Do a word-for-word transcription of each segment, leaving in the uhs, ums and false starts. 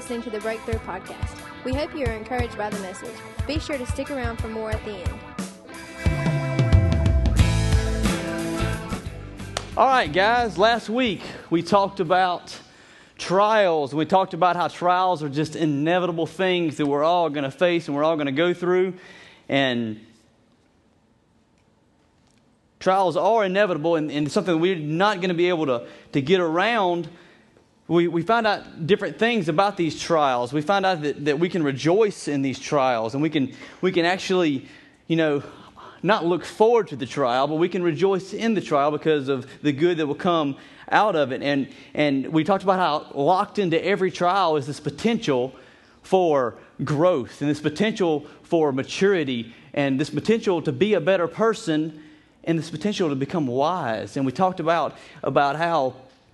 listening to the Breakthrough Podcast. We hope you are encouraged by the message. Be sure to stick around for more at the end. All right, guys, last week we talked about trials. We talked about how trials are just inevitable things that we're all going to face and we're all going to go through. And trials are inevitable and, and something we're not going to be able to, to get around. We we find out different things about these trials. We find out that, that we can rejoice in these trials, and we can we can actually, you know, not look forward to the trial, but we can rejoice in the trial because of the good that will come out of it. And and we talked about how locked into every trial is this potential for growth and this potential for maturity and this potential to be a better person and this potential to become wise. And we talked about about how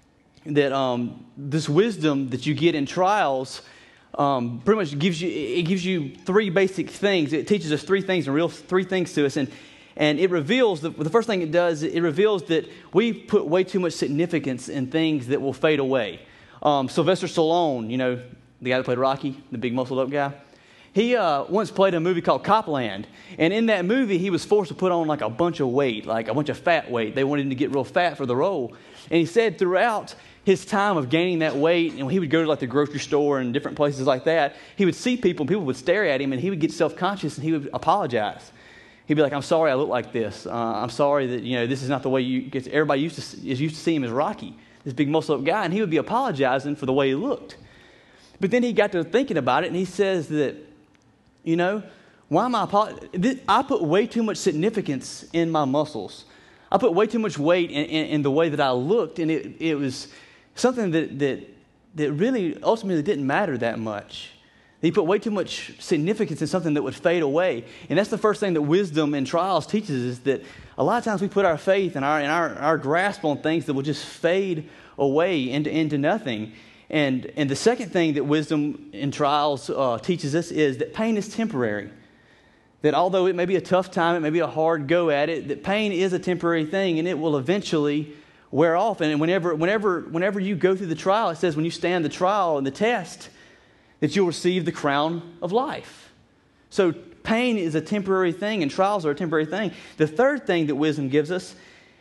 that um, this wisdom that you get in trials um, pretty much gives you it gives you three basic things. It teaches us three things and real three things to us, and and it reveals the, the first thing it does. It reveals that we put way too much significance in things that will fade away. Um, Sylvester Stallone, you know, the guy that played Rocky, the big muscled up guy. He uh, once played a movie called Copland, and in that movie, he was forced to put on like a bunch of weight, like a bunch of fat weight. They wanted him to get real fat for the role, and he said throughout his time of gaining that weight, and when he would go to like the grocery store and different places like that, he would see people, and people would stare at him, and he would get self-conscious, and he would apologize. He'd be like, "I'm sorry, I look like this. Uh, I'm sorry that you know this is not the way you." Because everybody used to is used to see him as Rocky, this big muscle-up guy, and he would be apologizing for the way he looked. But then he got to thinking about it, and he says that, you know, why am I apologizing? I put way too much significance in my muscles. I put way too much weight in, in, in the way that I looked, and it it was something that, that that really ultimately didn't matter that much. He put way too much significance in something that would fade away. And that's the first thing that wisdom and trials teaches is that a lot of times we put our faith and our and our, our grasp on things that will just fade away into, into nothing. And and the second thing that wisdom and trials uh, teaches us is that pain is temporary. That although it may be a tough time, it may be a hard go at it, that pain is a temporary thing and it will eventually wear off. And whenever, whenever, whenever you go through the trial, it says when you stand the trial and the test, that you'll receive the crown of life. So pain is a temporary thing and trials are a temporary thing. The third thing that wisdom gives us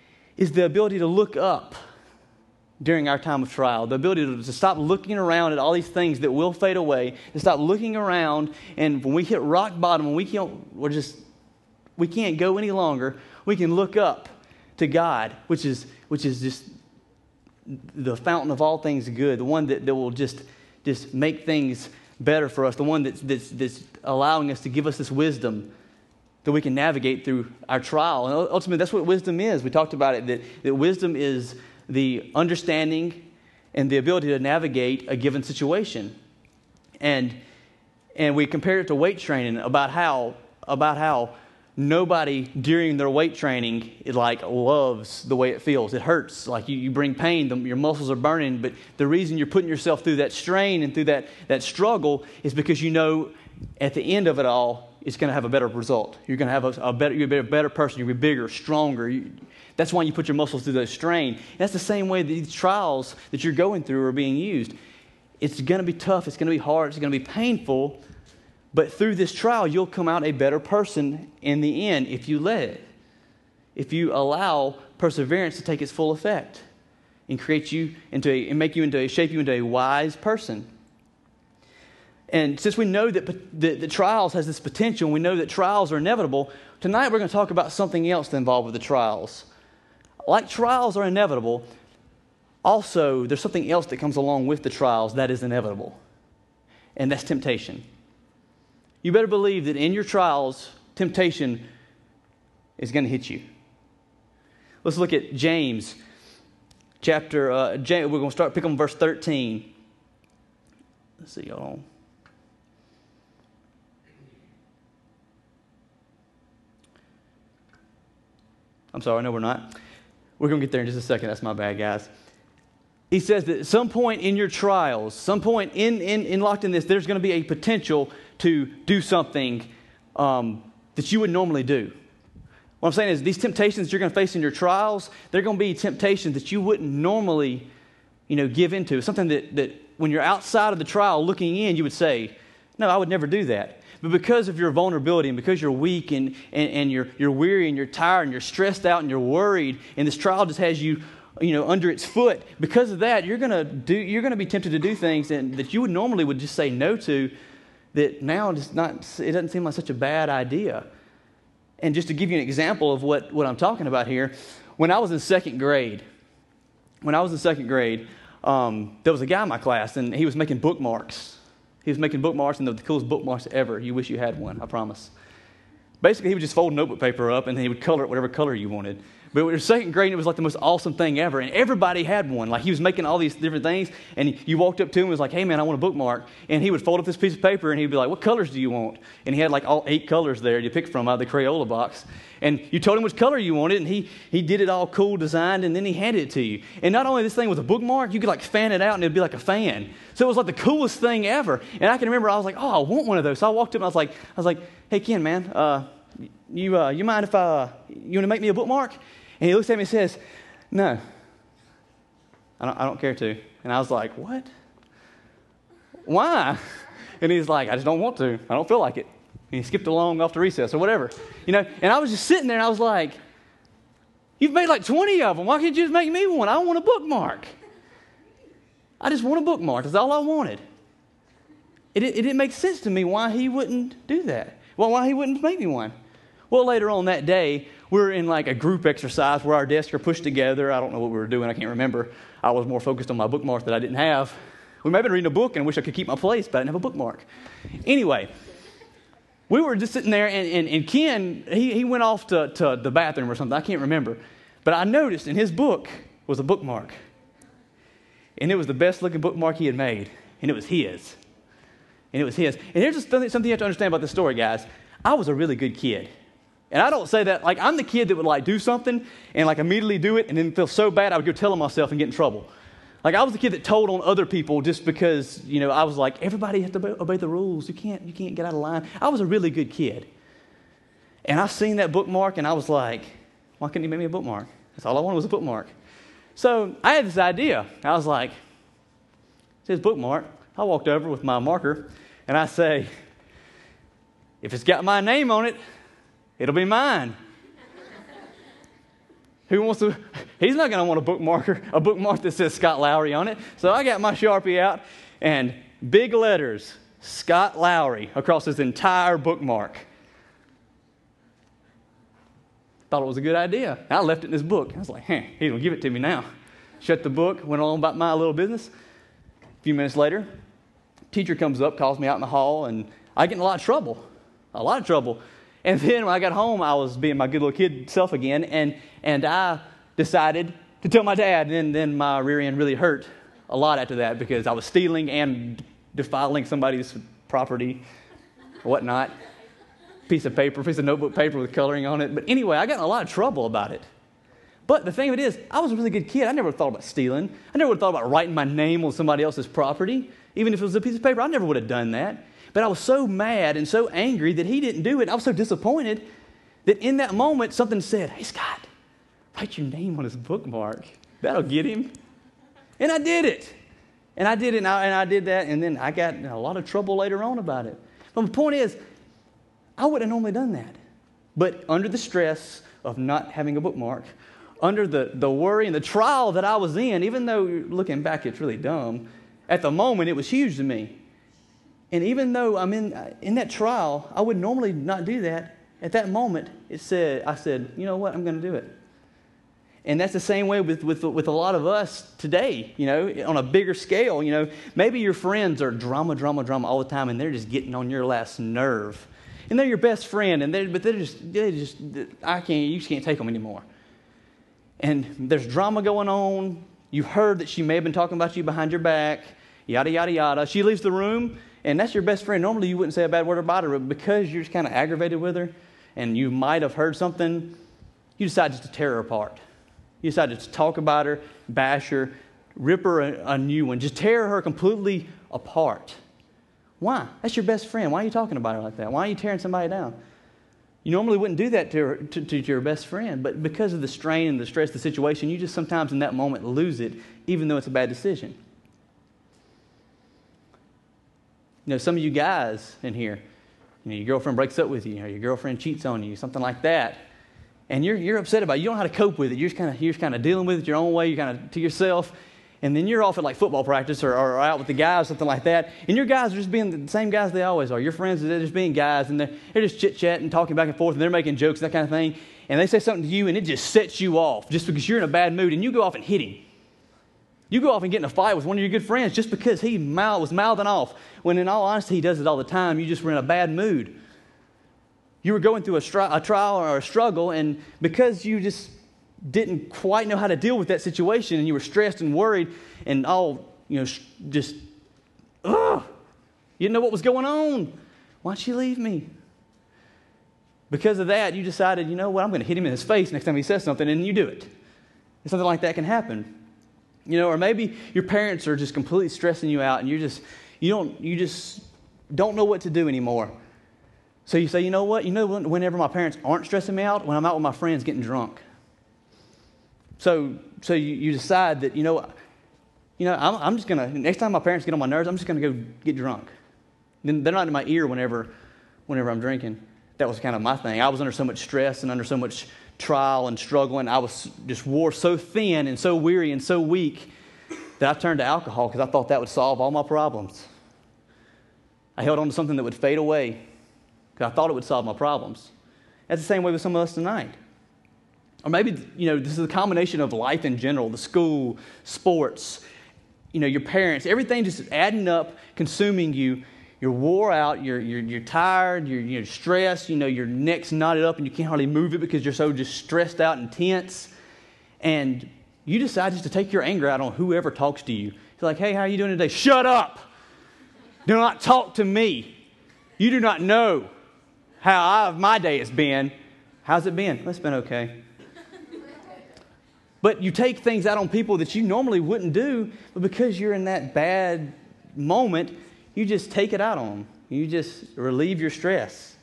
is the ability to look up during our time of trial. The ability to, to stop looking around at all these things that will fade away, to stop looking around, and when we hit rock bottom, when we can't, we're just, we can't go any longer, we can look up to God, which is which is just the fountain of all things good, the one that, that will just, just make things better for us, the one that's, that's, that's allowing us to give us this wisdom that we can navigate through our trial. And ultimately, that's what wisdom is. We talked about it, that, that wisdom is the understanding and the ability to navigate a given situation. And and we compared it to weight training about how about how nobody during their weight training it like loves the way it feels. It hurts. Like you, you bring pain, the, your muscles are burning, but the reason you're putting yourself through that strain and through that, that struggle is because you know at the end of it all, it's going to have a better result. You're going to have a, a better, you're a better person. You'll be bigger, stronger. You, that's why you put your muscles through that strain. And that's the same way that these trials that you're going through are being used. It's going to be tough. It's going to be hard. It's going to be painful. But through this trial, you'll come out a better person in the end if you let it. If you allow perseverance to take its full effect and create you into a, and make you into a, shape you into a wise person. And since we know that the, the trials has this potential, we know that trials are inevitable, tonight we're going to talk about something else involved with the trials. Like trials are inevitable, also there's something else that comes along with the trials that is inevitable, and that's temptation. You better believe that in your trials, temptation is going to hit you. Let's look at James, chapter, uh, James, we're going to start, pick on verse thirteen. Let's see, y'all. I'm sorry, no, we're not. We're going to get there in just a second. That's my bad, guys. He says that at some point in your trials, some point in, in, in locked in this, there's going to be a potential to do something um, that you would normally do. What I'm saying is these temptations you're going to face in your trials, they're going to be temptations that you wouldn't normally, you know, give into. Something that, that when you're outside of the trial looking in, you would say, no, I would never do that. But because of your vulnerability and because you're weak and, and, and you're, you're weary and you're tired and you're stressed out and you're worried and this trial just has you, you know, under its foot, because of that, you're going to do, you're going to be tempted to do things that, that you would normally would just say no to, that now it's not, it doesn't seem like such a bad idea. And just to give you an example of what, what I'm talking about here, when I was in second grade, when I was in second grade, um, there was a guy in my class, and he was making bookmarks. He was making bookmarks, and they're the coolest bookmarks ever. You wish you had one, I promise. Basically, he would just fold notebook paper up, and then he would color it whatever color you wanted. But we were second grade, and it was like the most awesome thing ever, and everybody had one. Like, he was making all these different things, and you walked up to him and was like, hey, man, I want a bookmark. And he would fold up this piece of paper, and he'd be like, what colors do you want? And he had like all eight colors there to pick from out of the Crayola box. And you told him which color you wanted, and he, he did it all cool designed, and then he handed it to you. And not only this thing was a bookmark, you could like fan it out, and it'd be like a fan. So it was like the coolest thing ever. And I can remember I was like, oh, I want one of those. So I walked up, and I was like, I was like, hey, Ken, man, uh, you uh, you mind if I, uh, you want to make me a bookmark? And he looks at me and says, no, I don't, I don't care to. And I was like, what? Why? And he's like, I just don't want to. I don't feel like it. And he skipped along off to recess or whatever. You know, and I was just sitting there and I was like, you've made like twenty of them. Why can't you just make me one? I want a bookmark. I just want a bookmark. That's all I wanted. It, it, it didn't make sense to me why he wouldn't do that. Well, why he wouldn't make me one. Well, later on that day, we were in like a group exercise where our desks are pushed together. I don't know what we were doing. I can't remember. I was more focused on my bookmark that I didn't have. We may have been reading a book and wish I could keep my place, but I didn't have a bookmark. Anyway, we were just sitting there, and, and, and Ken, he, he went off to, to the bathroom or something. I can't remember. But I noticed in his book was a bookmark. And it was the best-looking bookmark he had made. And it was his. And it was his. And here's just something you have to understand about this story, guys. I was a really good kid. And I don't say that, like, I'm the kid that would, like, do something and, like, immediately do it and then feel so bad I would go tell myself and get in trouble. Like, I was the kid that told on other people just because, you know, I was like, everybody has to obey the rules. You can't, you can't get out of line. I was a really good kid. And I seen that bookmark, and I was like, why couldn't you make me a bookmark? That's all I wanted was a bookmark. So I had this idea. I was like, it says bookmark. I walked over with my marker, and I say, if it's got my name on it, it'll be mine. Who wants to? He's not going to want a bookmarker, a bookmark that says Scott Lowry on it. So I got my Sharpie out, and big letters, Scott Lowry, across his entire bookmark. Thought it was a good idea. I left it in his book. I was like, hey, he's going to give it to me now. Shut the book, went on about my little business. A few minutes later, teacher comes up, calls me out in the hall, and I get in a lot of trouble. A lot of trouble. And then when I got home, I was being my good little kid self again, and, and I decided to tell my dad, and then, then my rear end really hurt a lot after that because I was stealing and defiling somebody's property or whatnot. Piece of paper, piece of notebook paper with coloring on it. But anyway, I got in a lot of trouble about it. But the thing of it is, I was a really good kid. I never thought about stealing. I never would have thought about writing my name on somebody else's property. Even if it was a piece of paper, I never would have done that. But I was so mad and so angry that he didn't do it. I was so disappointed that in that moment, something said, hey, Scott, write your name on his bookmark. That'll get him. And I did it. And I did it, and I, and I did that, and then I got in a lot of trouble later on about it. But the point is, I wouldn't have normally done that. But under the stress of not having a bookmark, under the, the worry and the trial that I was in, even though looking back it's really dumb, at the moment it was huge to me. And even though I'm in in that trial, I would normally not do that. At that moment, it said, I said, you know what, I'm going to do it. And that's the same way with, with, with a lot of us today, you know, on a bigger scale. You know, maybe your friends are drama, drama, drama all the time, and they're just getting on your last nerve. And they're your best friend, and they but they're just, they just, I can't, you just can't take them anymore. And there's drama going on. You heard that she may have been talking about you behind your back, yada, yada, yada. She leaves the room, and that's your best friend. Normally, you wouldn't say a bad word about her, but because you're just kind of aggravated with her, and you might have heard something, you decide just to tear her apart. You decide to talk about her, bash her, rip her a, a new one, just tear her completely apart. Why? That's your best friend. Why are you talking about her like that? Why are you tearing somebody down? You normally wouldn't do that to, her, to, to your best friend, but because of the strain and the stress of the situation, you just sometimes in that moment lose it, even though it's a bad decision. know, some of you guys in here, you know, your girlfriend breaks up with you, or your girlfriend cheats on you, something like that, and you're you're upset about it. You don't know how to cope with it. You're just kind of you're just kind of dealing with it your own way. You're kind of to yourself, and then you're off at like football practice or, or out with the guys, something like that, and your guys are just being the same guys they always are. Your friends, they're just being guys, and they're, they're just chit-chatting, talking back and forth, and they're making jokes, that kind of thing, and they say something to you, and it just sets you off just because you're in a bad mood, and you go off and hit him. You go off and get in a fight with one of your good friends just because he mouth, was mouthing off, when in all honesty, he does it all the time. You just were in a bad mood. You were going through a, stri- a trial or a struggle, and because you just didn't quite know how to deal with that situation, and you were stressed and worried and all, you know, just, ugh, you didn't know what was going on. Why'd she leave me? Because of that, you decided, you know what, I'm going to hit him in his face next time he says something, and you do it. And something like that can happen. You know, or maybe your parents are just completely stressing you out, and you're just, you don't, you just don't know what to do anymore. So you say, you know what? You know, whenever my parents aren't stressing me out, when I'm out with my friends getting drunk. So, so you, you decide that, you know, you know, I'm, I'm just gonna. Next time my parents get on my nerves, I'm just gonna go get drunk. Then they're not in my ear whenever, whenever I'm drinking. That was kind of my thing. I was under so much stress and under so much trial and struggle, and I was just wore so thin and so weary and so weak that I turned to alcohol because I thought that would solve all my problems. I held on to something that would fade away. I thought it would solve my problems. That's the same way with some of us tonight. Or maybe, you know, this is a combination of life in general, the school, sports, you know, your parents, everything just adding up, consuming you. You're wore out, you're, you're, you're tired, you're, you're stressed, you know, your neck's knotted up and you can't hardly move it because you're so just stressed out and tense. And you decide just to take your anger out on whoever talks to you. You're like, hey, how are you doing today? Shut up! Do not talk to me. You do not know how I, my day has been. How's it been? Well, it's been okay. But you take things out on people that you normally wouldn't do, but because you're in that bad moment, you just take it out on them. You just relieve your stress.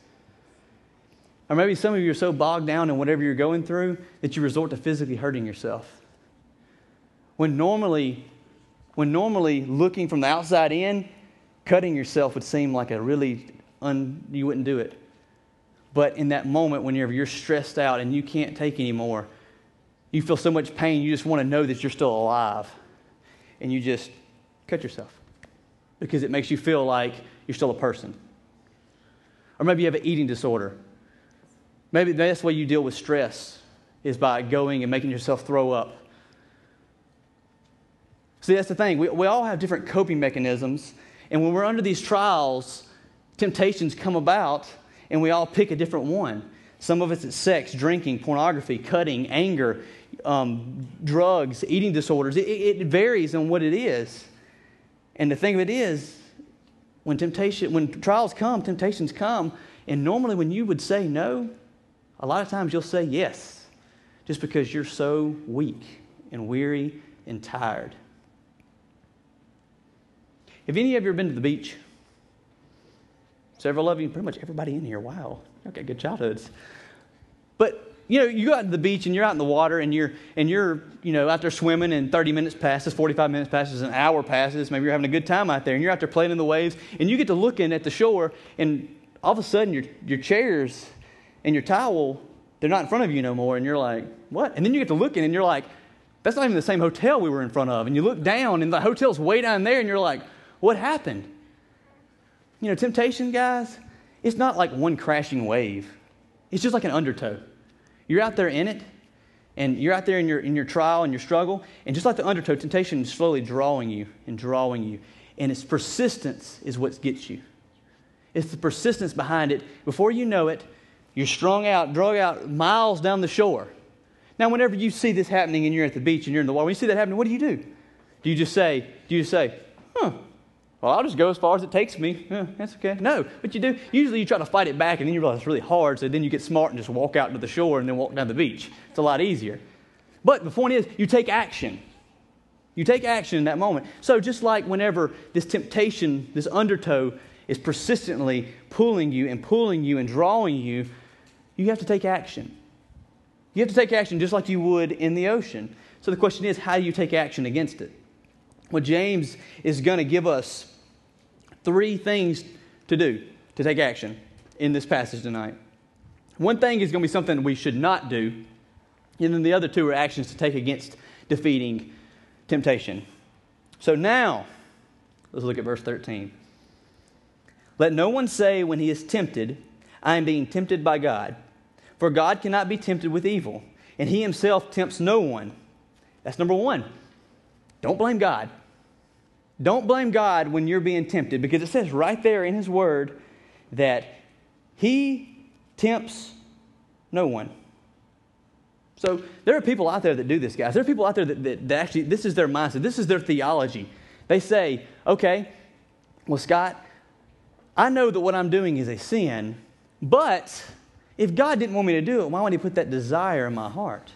Or maybe some of you are so bogged down in whatever you're going through that you resort to physically hurting yourself. When normally, when normally looking from the outside in, cutting yourself would seem like a really, un, you wouldn't do it. But in that moment, whenever you're stressed out and you can't take anymore, you feel so much pain, you just want to know that you're still alive. And you just cut yourself because it makes you feel like you're still a person. Or maybe you have an eating disorder. Maybe that's the way you deal with stress, is by going and making yourself throw up. See, that's the thing. We, we all have different coping mechanisms. And when we're under these trials, temptations come about, and we all pick a different one. Some of us it's sex, drinking, pornography, cutting, anger, um, drugs, eating disorders. It, it varies on what it is. And the thing of it is, when temptation, when trials come, temptations come, and normally when you would say no, a lot of times you'll say yes, just because you're so weak and weary and tired. Have any of you ever been to the beach? Several of you, pretty much everybody in here. Wow, you've got good childhoods. But you know, you go out to the beach and you're out in the water and you're and you're you know out there swimming, and thirty minutes passes, forty-five minutes passes, an hour passes. Maybe you're having a good time out there, and you're out there playing in the waves, and you get to looking at the shore, and all of a sudden your your chairs and your towel, they're not in front of you no more, and you're like, what? And then you get to looking, and you're like, that's not even the same hotel we were in front of. And you look down, and the hotel's way down there, and you're like, what happened? You know, temptation, guys, it's not like one crashing wave. It's just like an undertow. You're out there in it, and you're out there in your in your trial and your struggle, and just like the undertow, temptation is slowly drawing you and drawing you. And its persistence is what gets you. It's the persistence behind it. Before you know it, you're strung out, drug out miles down the shore. Now, whenever you see this happening and you're at the beach and you're in the water, when you see that happening, what do you do? Do you just say, do you just say, huh, well, I'll just go as far as it takes me. Yeah, that's okay. No, but you do. Usually you try to fight it back, and then you realize it's really hard, so then you get smart and just walk out to the shore and then walk down the beach. It's a lot easier. But the point is, you take action. You take action in that moment. So just like whenever this temptation, this undertow, is persistently pulling you and pulling you and drawing you, you have to take action. You have to take action just like you would in the ocean. So the question is, how do you take action against it? Well, James is going to give us three things to do, to take action in this passage tonight. One thing is going to be something we should not do, and then the other two are actions to take against defeating temptation. So now, let's look at verse thirteen. Let no one say when he is tempted, I am being tempted by God. For God cannot be tempted with evil, and he himself tempts no one. That's number one. Don't blame God. Don't blame God when you're being tempted, because it says right there in his word that he tempts no one. So there are people out there that do this, guys. There are people out there that, that, that actually, this is their mindset. This is their theology. They say, okay, well, Scott, I know that what I'm doing is a sin, but if God didn't want me to do it, why would he put that desire in my heart?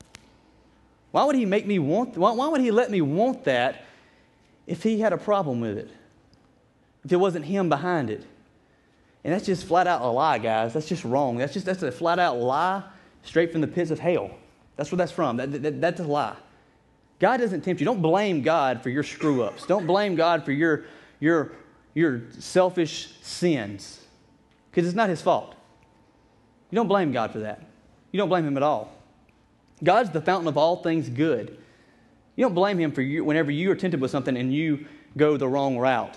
Why would he make me want, why, why would he let me want that if he had a problem with it? If it wasn't him behind it? And that's just flat out a lie, guys. That's just wrong. That's just that's a flat out lie straight from the pits of hell. That's where that's from. That, that, that's a lie. God doesn't tempt you. Don't blame God for your screw-ups. Don't blame God for your, your, your selfish sins, because it's not his fault. You don't blame God for that. You don't blame him at all. God's the fountain of all things good. You don't blame him for you whenever you are tempted with something and you go the wrong route.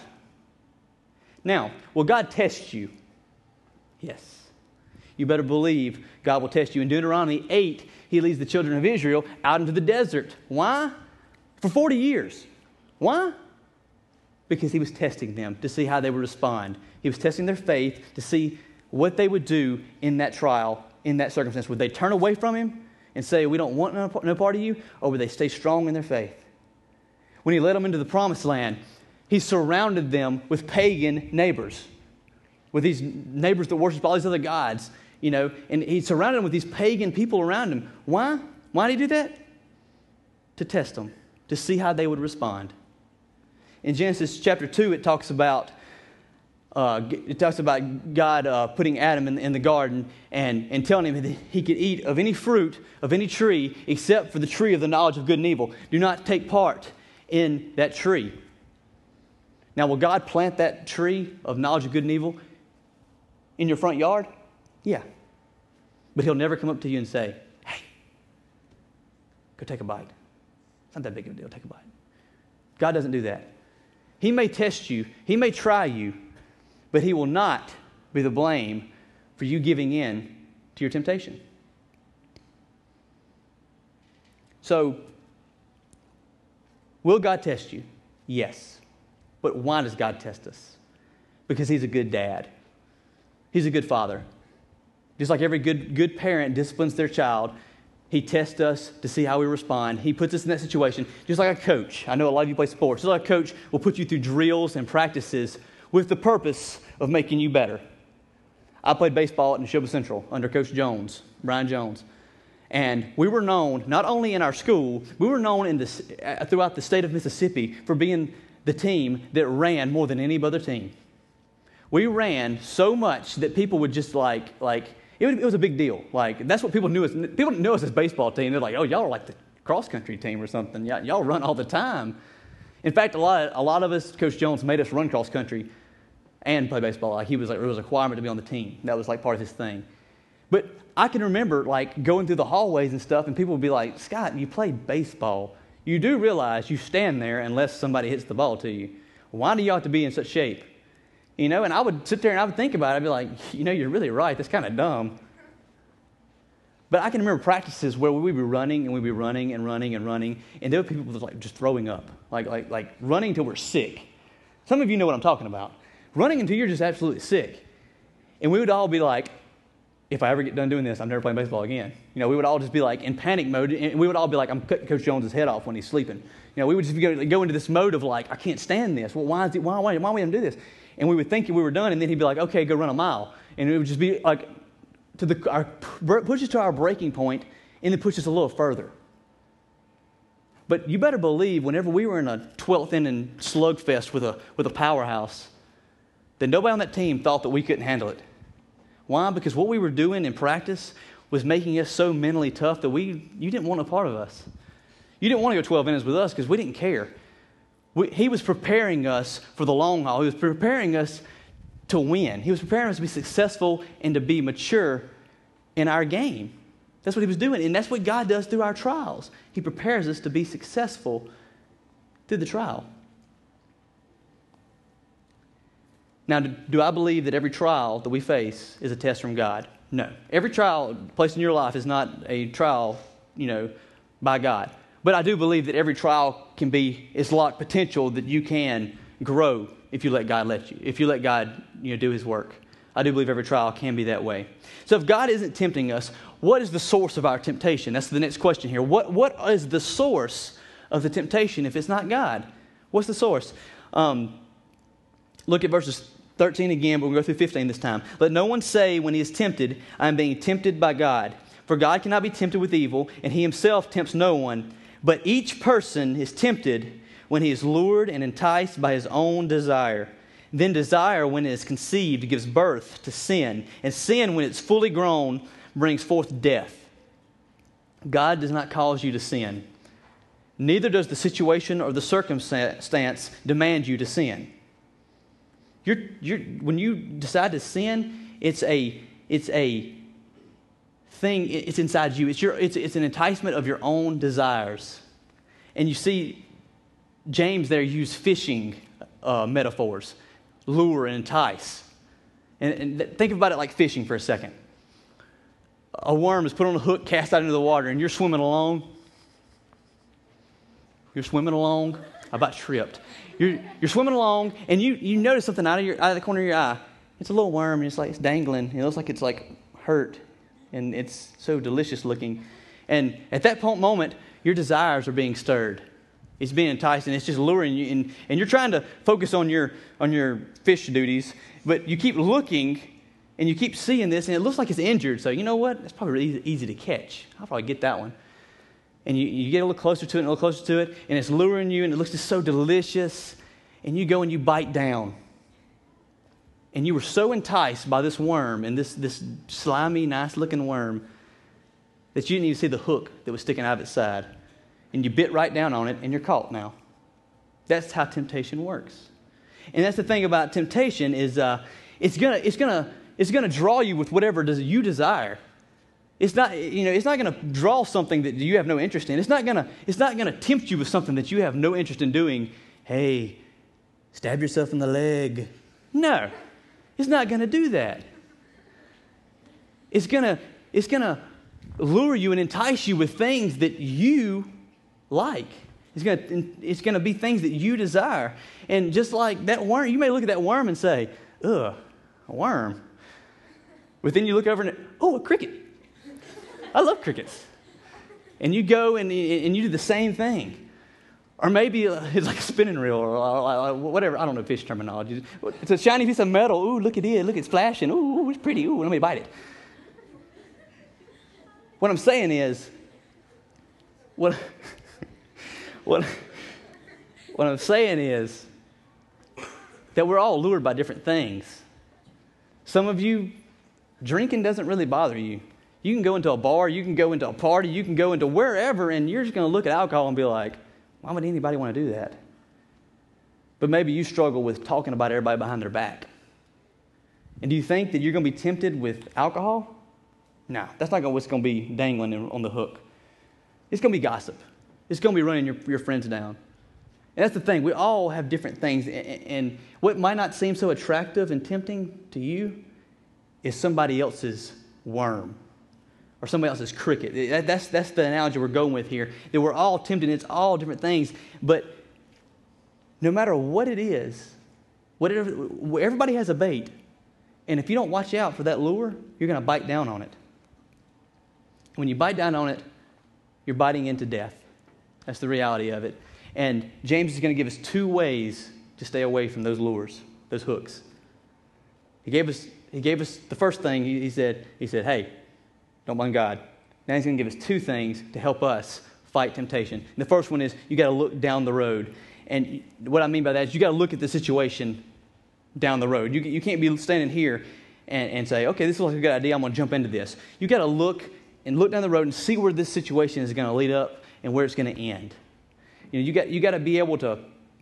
Now, will God test you? Yes. You better believe God will test you. In Deuteronomy eight, he leads the children of Israel out into the desert. Why? For forty years. Why? Because he was testing them to see how they would respond. He was testing their faith to see what they would do in that trial, in that circumstance. Would they turn away from him and say, we don't want no part of you? Or would they stay strong in their faith? When he led them into the promised land, he surrounded them with pagan neighbors, with these neighbors that worship all these other gods, you know, and he surrounded them with these pagan people around him. Why? Why did he do that? To test them, to see how they would respond. In Genesis chapter two, it talks about Uh, it talks about God uh, putting Adam in, in the garden and, and telling him that he could eat of any fruit of any tree except for the tree of the knowledge of good and evil. Do not take part in that tree. Now, will God plant that tree of knowledge of good and evil in your front yard? Yeah. But he'll never come up to you and say, hey, go take a bite. It's not that big of a deal. Take a bite. God doesn't do that. He may test you. He may try you. But he will not be the blame for you giving in to your temptation. So, will God test you? Yes. But why does God test us? Because he's a good dad. He's a good father. Just like every good, good parent disciplines their child, he tests us to see how we respond. He puts us in that situation. Just like a coach. I know a lot of you play sports. Just like a coach will put you through drills and practices with the purpose of making you better. I played baseball at Neshoba Central under Coach Jones, Brian Jones. And we were known, not only in our school, we were known in this, uh, throughout the state of Mississippi for being the team that ran more than any other team. We ran so much that people would just like, like it, would, it was a big deal. Like, that's what people knew us. People didn't know us as baseball team. They're like, oh, y'all are like the cross-country team or something. Y'all, y'all run all the time. In fact, a lot, a lot of us, Coach Jones made us run cross-country and play baseball. Like, he was like, it was a requirement to be on the team. That was like part of his thing. But I can remember like going through the hallways and stuff, and people would be like, Scott, you played baseball. You do realize you stand there unless somebody hits the ball to you. Why do you have to be in such shape? You know, and I would sit there and I would think about it. I'd be like, you know, you're really right. That's kind of dumb. But I can remember practices where we'd be running and we'd be running and running and running, and there were people like just throwing up, like like like running until we're sick. Some of you know what I'm talking about. Running until you're just absolutely sick. And we would all be like, if I ever get done doing this, I'm never playing baseball again. You know, we would all just be like in panic mode, and we would all be like, I'm cutting Coach Jones' head off when he's sleeping. You know, we would just go, go into this mode of like, I can't stand this. Well, why is it, why, why, why are we going to do this? And we would think we were done, and then he'd be like, okay, go run a mile. And it would just be like, to the our, push us to our breaking point, and then push us a little further. But you better believe whenever we were in a twelfth inning slugfest with a with a powerhouse, that nobody on that team thought that we couldn't handle it. Why? Because what we were doing in practice was making us so mentally tough that we you didn't want a part of us. You didn't want to go twelve innings with us because we didn't care. We, he was preparing us for the long haul. He was preparing us to win. He was preparing us to be successful and to be mature in our game. That's what he was doing. And that's what God does through our trials. He prepares us to be successful through the trial. Now, do I believe that every trial that we face is a test from God? No. Every trial placed in your life is not a trial, you know, by God. But I do believe that every trial can be, is locked potential that you can grow if you let God let you, if you let God, you know, do his work. I do believe every trial can be that way. So if God isn't tempting us, what is the source of our temptation? That's the next question here. What What is the source of the temptation if it's not God? What's the source? Um, look at verses thirteen again, but we'll go through fifteen this time. Let no one say when he is tempted, I am being tempted by God. For God cannot be tempted with evil, and he himself tempts no one. But each person is tempted when he is lured and enticed by his own desire. Then desire, when it is conceived, gives birth to sin. And sin, when it's fully grown, brings forth death. God does not cause you to sin. Neither does the situation or the circumstance demand you to sin. You're, you're, when you decide to sin, it's a, it's a thing, it's inside you. It's, your, it's, it's an enticement of your own desires. And you see James there use fishing uh, metaphors. Lure and entice. And, and think about it like fishing for a second. A worm is put on a hook, cast out into the water, and you're swimming along. You're swimming along. I about tripped. You're, you're swimming along, and you, you notice something out of your out of the corner of your eye. It's a little worm, and it's like it's dangling. It looks like it's like hurt, and it's so delicious looking. And at that moment, your desires are being stirred. It's being enticed, and it's just luring you, and, and you're trying to focus on your on your fish duties, but you keep looking, and you keep seeing this, and it looks like it's injured. So you know what? It's probably really easy, easy to catch. I'll probably get that one. And you, you get a little closer to it and a little closer to it, and it's luring you, and it looks just so delicious, and you go and you bite down. And you were so enticed by this worm, and this, this slimy, nice-looking worm, that you didn't even see the hook that was sticking out of its side. And you bit right down on it, and you're caught now. That's how temptation works. And that's the thing about temptation is uh, it's gonna it's gonna it's gonna draw you with whatever does you desire. It's not you know it's not gonna draw something that you have no interest in. It's not gonna it's not gonna tempt you with something that you have no interest in doing. Hey, stab yourself in the leg. No, it's not gonna do that. It's gonna it's gonna lure you and entice you with things that you like. It's going to it's going to be things that you desire. And just like that worm, you may look at that worm and say, ugh, a worm. But then you look over and, oh, a cricket. I love crickets. And you go and, and you do the same thing. Or maybe it's like a spinning reel or whatever. I don't know fish terminology. It's a shiny piece of metal. Ooh, look at it. Look, it's flashing. Ooh, it's pretty. Ooh, let me bite it. What I'm saying is, what... What, what I'm saying is that we're all lured by different things. Some of you, drinking doesn't really bother you. You can go into a bar, you can go into a party, you can go into wherever, and you're just going to look at alcohol and be like, why would anybody want to do that? But maybe you struggle with talking about everybody behind their back. And do you think that you're going to be tempted with alcohol? No, that's not what's going to be dangling on the hook. It's going to be gossip. It's going to be running your, your friends down. And that's the thing. We all have different things. And, and what might not seem so attractive and tempting to you is somebody else's worm or somebody else's cricket. That, that's, that's the analogy we're going with here. That we're all tempted. It's all different things. But no matter what it is, whatever, everybody has a bait. And if you don't watch out for that lure, you're going to bite down on it. When you bite down on it, you're biting into death. That's the reality of it. And James is going to give us two ways to stay away from those lures, those hooks. He gave us he gave us the first thing. He, he said, he said, hey, don't mind God. Now he's going to give us two things to help us fight temptation. And the first one is you got to look down the road. And what I mean by that is you got to look at the situation down the road. You, you can't be standing here and, and say, okay, this looks like a good idea. I'm going to jump into this. You got to look and look down the road and see where this situation is going to lead up and where it's going to end. You know, you got you got to be able to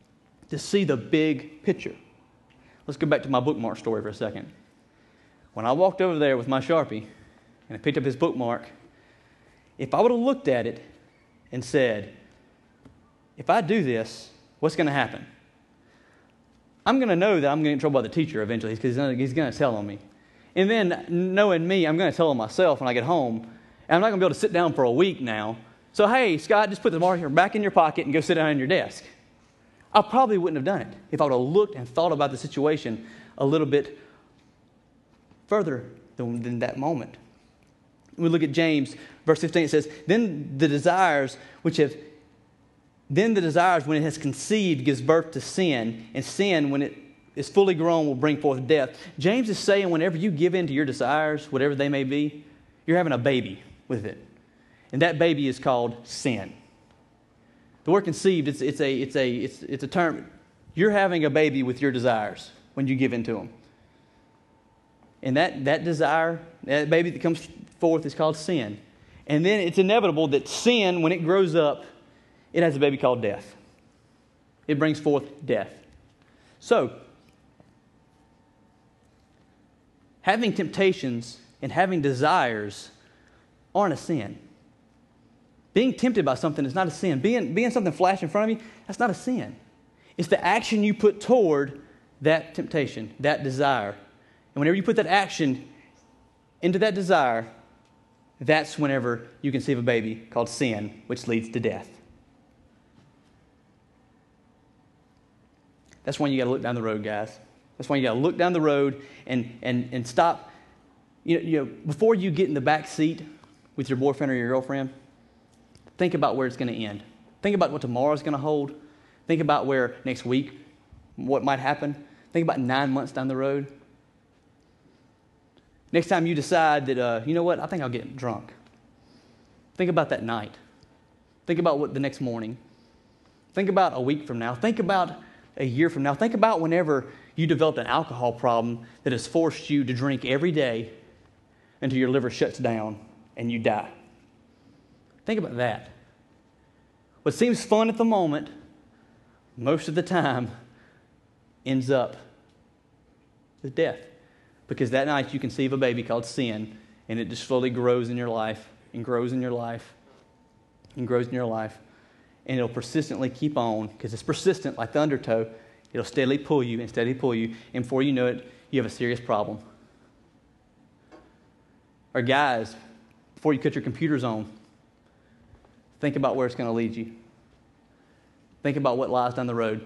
to see the big picture. Let's go back to my bookmark story for a second. When I walked over there with my Sharpie and I picked up his bookmark, if I would have looked at it and said, if I do this, what's going to happen? I'm going to know that I'm going to get in trouble by the teacher eventually because he's going to tell on me. And then, knowing me, I'm going to tell on myself when I get home. And I'm not going to be able to sit down for a week now. So, hey, Scott, just put the marker back in your pocket and go sit down on your desk. I probably wouldn't have done it if I would have looked and thought about the situation a little bit further than, than that moment. We look at James, verse fifteen, it says, Then the desires which have Then the desires, when it has conceived, gives birth to sin, and sin, when it is fully grown, will bring forth death. James is saying whenever you give in to your desires, whatever they may be, you're having a baby with it. And that baby is called sin. The word conceived, it's, it's, a, it's, a, it's, it's a term. You're having a baby with your desires when you give in to them. And that, that desire, that baby that comes forth is called sin. And then it's inevitable that sin, when it grows up, it has a baby called death. It brings forth death. So, having temptations and having desires aren't a sin. Being tempted by something is not a sin. Being, being something flash in front of you, that's not a sin. It's the action you put toward that temptation, that desire. And whenever you put that action into that desire, that's whenever you conceive a baby called sin, which leads to death. That's when you got to look down the road, guys. That's when you got to look down the road and, and, and stop. You know, you know, before you get in the back seat with your boyfriend or your girlfriend, think about where it's going to end. Think about what tomorrow's going to hold. Think about where next week, what might happen. Think about nine months down the road. Next time you decide that, uh, you know what, I think I'll get drunk. Think about that night. Think about what the next morning. Think about a week from now. Think about a year from now. Think about whenever you developed an alcohol problem that has forced you to drink every day until your liver shuts down and you die. Think about that. What seems fun at the moment, most of the time, ends up with death. Because that night you conceive a baby called sin, and it just slowly grows in your life, and grows in your life, and grows in your life. And it'll persistently keep on, because it's persistent like the undertow. It'll steadily pull you and steadily pull you, and before you know it, you have a serious problem. Or guys, before you cut your computers on, think about where it's going to lead you. Think about what lies down the road.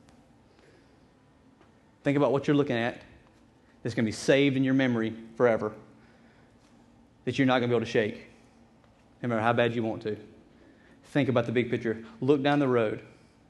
Think about what you're looking at that's going to be saved in your memory forever, that you're not going to be able to shake, no matter how bad you want to. Think about the big picture. Look down the road.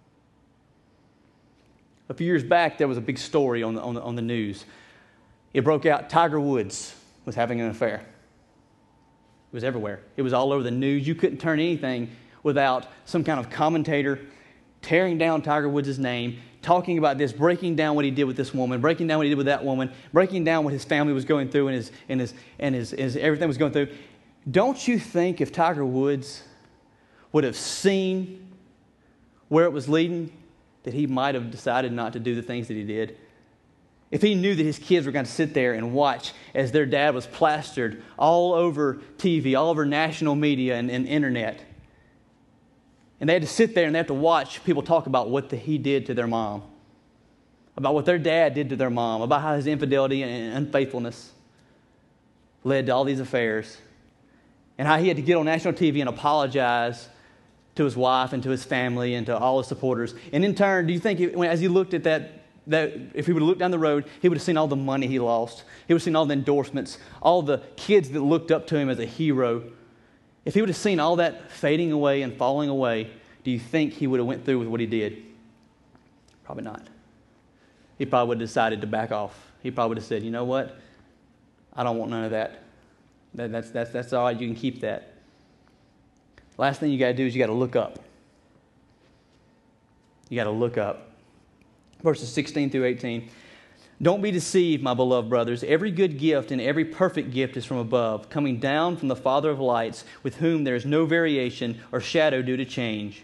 A few years back, there was a big story on the, on the, on the news. It broke out Tiger Woods was having an affair. It was everywhere. It was all over the news. You couldn't turn anything without some kind of commentator tearing down Tiger Woods' name, talking about this, breaking down what he did with this woman, breaking down what he did with that woman, breaking down what his family was going through and his and his and his, his everything was going through. Don't you think if Tiger Woods would have seen where it was leading, that he might have decided not to do the things that he did? If he knew that his kids were going to sit there and watch as their dad was plastered all over T V, all over national media and, and internet, and they had to sit there and they had to watch people talk about what the, he did to their mom, about what their dad did to their mom, about how his infidelity and unfaithfulness led to all these affairs, and how he had to get on national T V and apologize to his wife and to his family and to all his supporters. And in turn, do you think he, as he looked at that, that if he would have looked down the road, he would have seen all the money he lost. He would have seen all the endorsements, all the kids that looked up to him as a hero. If he would have seen all that fading away and falling away, do you think he would have went through with what he did? Probably not. He probably would have decided to back off. He probably would have said, you know what? I don't want none of that. that that's, that's, that's all right. You can keep that. Last thing you got to do is you got to look up. You got to look up. Verses sixteen through eighteen. Don't be deceived, my beloved brothers. Every good gift and every perfect gift is from above, coming down from the Father of lights, with whom there is no variation or shadow due to change.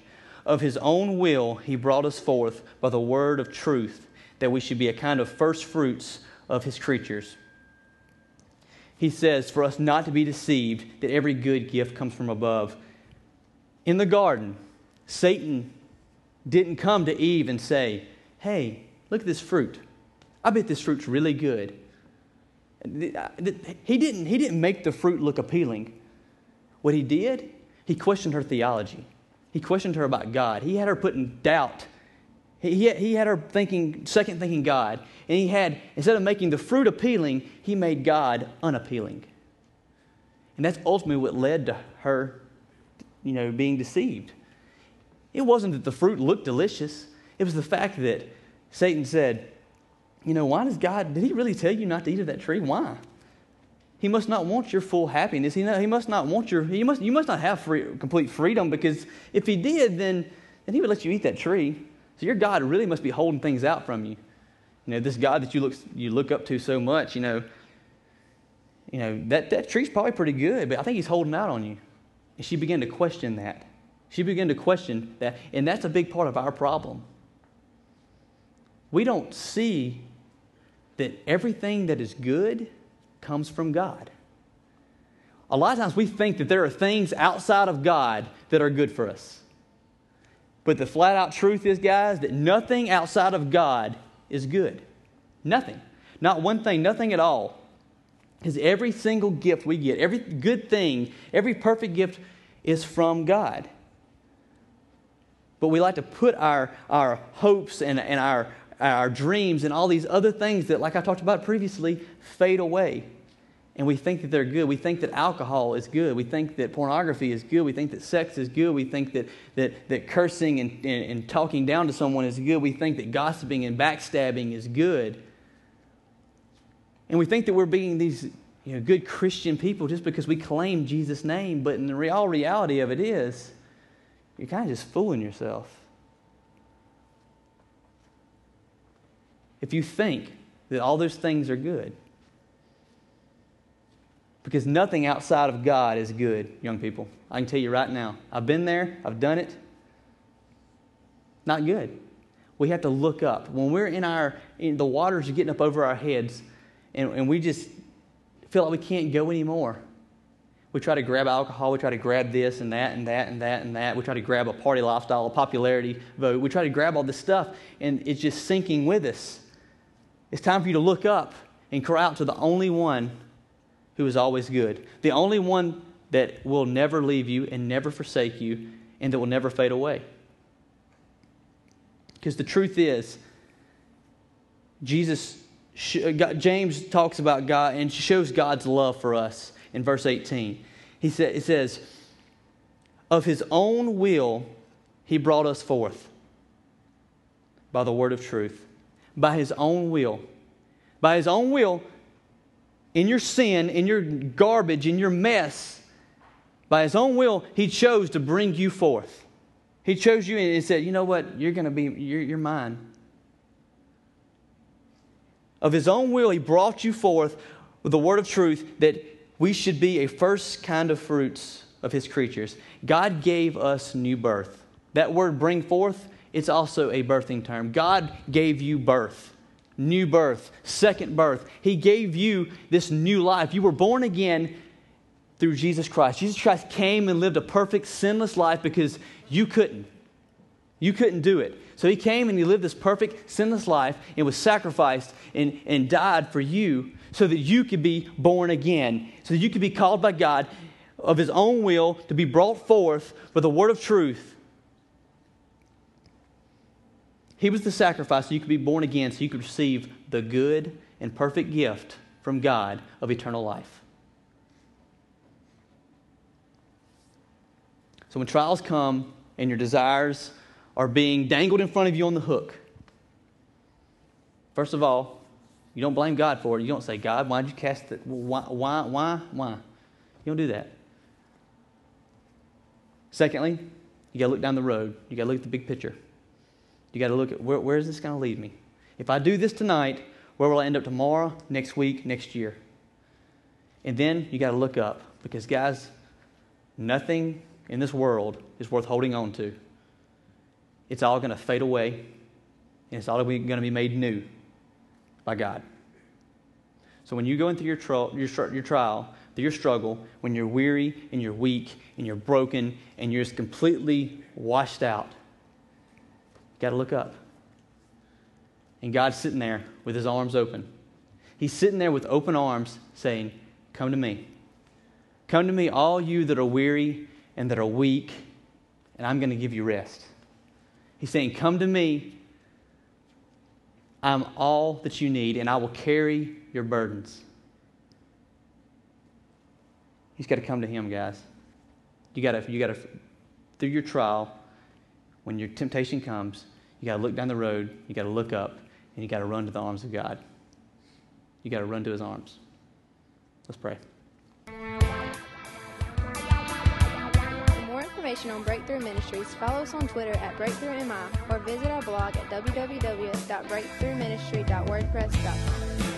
Of his own will, he brought us forth by the word of truth, that we should be a kind of first fruits of his creatures. He says for us not to be deceived, that every good gift comes from above. In the garden, Satan didn't come to Eve and say, hey, look at this fruit. I bet this fruit's really good. He didn't, he didn't make the fruit look appealing. What he did, he questioned her theology. He questioned her about God. He had her put in doubt. He, he had her thinking, second thinking God. And he had, instead of making the fruit appealing, he made God unappealing. And that's ultimately what led to her, you know, being deceived. It wasn't that the fruit looked delicious. It was the fact that Satan said, you know, why does God, did he really tell you not to eat of that tree? Why? He must not want your full happiness. He, he must not want your, he must, you must not have free, complete freedom, because if he did, then, then he would let you eat that tree. So your God really must be holding things out from you. You know, this God that you look, you look up to so much, you know, you know, that, that tree's probably pretty good, but I think he's holding out on you. And she began to question that. She began to question that, and that's a big part of our problem. We don't see that everything that is good comes from God. A lot of times we think that there are things outside of God that are good for us. But the flat out truth is, guys, that nothing outside of God is good. Nothing. Not one thing, nothing at all. Because every single gift we get, every good thing, every perfect gift is from God. But we like to put our, our hopes and, and our, our dreams and all these other things that, like I talked about previously, fade away. And we think that they're good. We think that alcohol is good. We think that pornography is good. We think that sex is good. We think that that, that cursing and, and, and talking down to someone is good. We think that gossiping and backstabbing is good. And we think that we're being these, you know, good Christian people just because we claim Jesus' name. But in the real reality of it is, you're kind of just fooling yourself. If you think that all those things are good. Because nothing outside of God is good, young people. I can tell you right now. I've been there. I've done it. Not good. We have to look up. When we're in our, in the waters are getting up over our heads, and, and we just feel like we can't go anymore. We try to grab alcohol. We try to grab this and that and that and that and that. We try to grab a party lifestyle, a popularity vote. We try to grab all this stuff, and it's just sinking with us. It's time for you to look up and cry out to the only one who is always good. The only one that will never leave you and never forsake you and that will never fade away. Because the truth is, Jesus, James talks about God and shows God's love for us in verse eighteen. He said, it says, of his own will he brought us forth by the word of truth. By his own will. By his own will, in your sin, in your garbage, in your mess, by his own will, he chose to bring you forth. He chose you and said, you know what, you're going to be, you're, you're mine. Of his own will, he brought you forth with the word of truth that we should be a first kind of fruits of his creatures. God gave us new birth. That word bring forth, it's also a birthing term. God gave you birth. New birth, second birth. He gave you this new life. You were born again through Jesus Christ. Jesus Christ came and lived a perfect, sinless life because you couldn't. You couldn't do it. So he came and he lived this perfect, sinless life and was sacrificed and, and died for you so that you could be born again, so that you could be called by God of his own will to be brought forth with the word of truth. He was the sacrifice so you could be born again, so you could receive the good and perfect gift from God of eternal life. So when trials come and your desires are being dangled in front of you on the hook, first of all, you don't blame God for it. You don't say, God, why did you cast it? Why, why, why, why? You don't do that. Secondly, you got to look down the road. You got to look at the big picture. You got to look at where, where is this going to lead me? If I do this tonight, where will I end up tomorrow, next week, next year? And then you got to look up because, guys, nothing in this world is worth holding on to. it's all going to fade away, and it's all going to be made new by God. So when you go into your, tri- your, your trial, through your struggle, when you're weary and you're weak and you're broken and you're just completely washed out, you got to look up. And God's sitting there with his arms open. He's sitting there with open arms saying, come to me. Come to me, all you that are weary and that are weak, and I'm going to give you rest. He's saying, come to me. I'm all that you need, and I will carry your burdens. You've got to come to him, guys. You got to, you got to, through your trial, when your temptation comes, you got to look down the road, you got to look up, and you got to run to the arms of God. You got to run to his arms. Let's pray. For more information on Breakthrough Ministries, follow us on Twitter at Breakthrough M I or visit our blog at w w w dot breakthrough ministry dot wordpress dot com.